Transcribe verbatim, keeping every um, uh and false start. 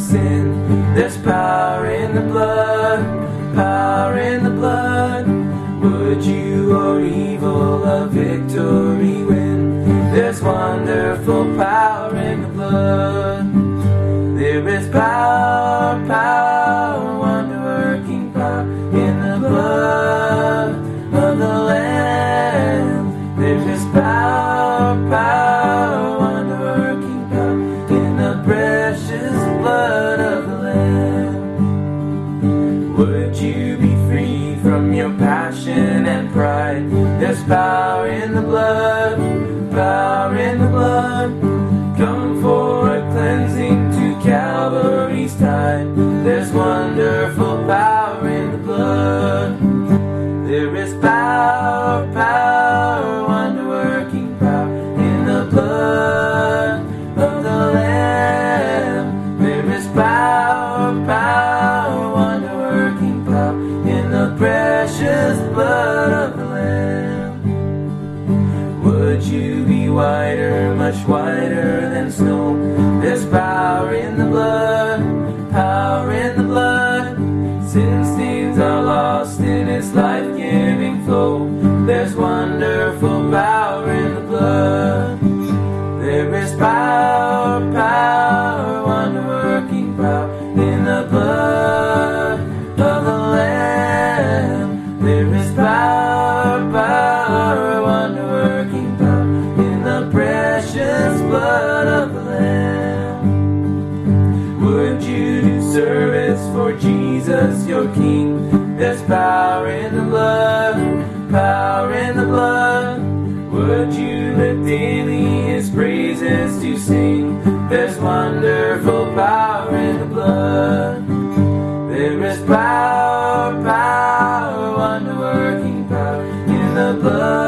sin. There's power in the blood, power in the blood. Would you or evil a victory win? There's wonderful power in the blood. There is power, power, wonder-working power in the blood of the Lamb. There is power, power, wonder-working power in the precious blood of the Lamb. Would you be free from your passion and pride? There's power in the blood, power in the blood. Come for a cleansing to Calvary's tide. There's wonderful power in the blood. There is power, power, wonder-working power in the blood of the Lamb. There is power, power, wonder-working power in the precious blood of the Lamb. Would you be whiter, much whiter than snow? There's power in the blood, power in the blood. Sin stains are lost in its life-giving flow. There's wonderful power in the blood. There is power, power, wonder-working power in the blood of the Lamb. There is power, power, wonder-working power in the precious blood of the Lamb. Would you do service for Jesus, your King? There's power in the blood, power in the blood. Would you live daily his praises to sing? There's wonderful power in the blood. There is power, power, wonder-working power in the blood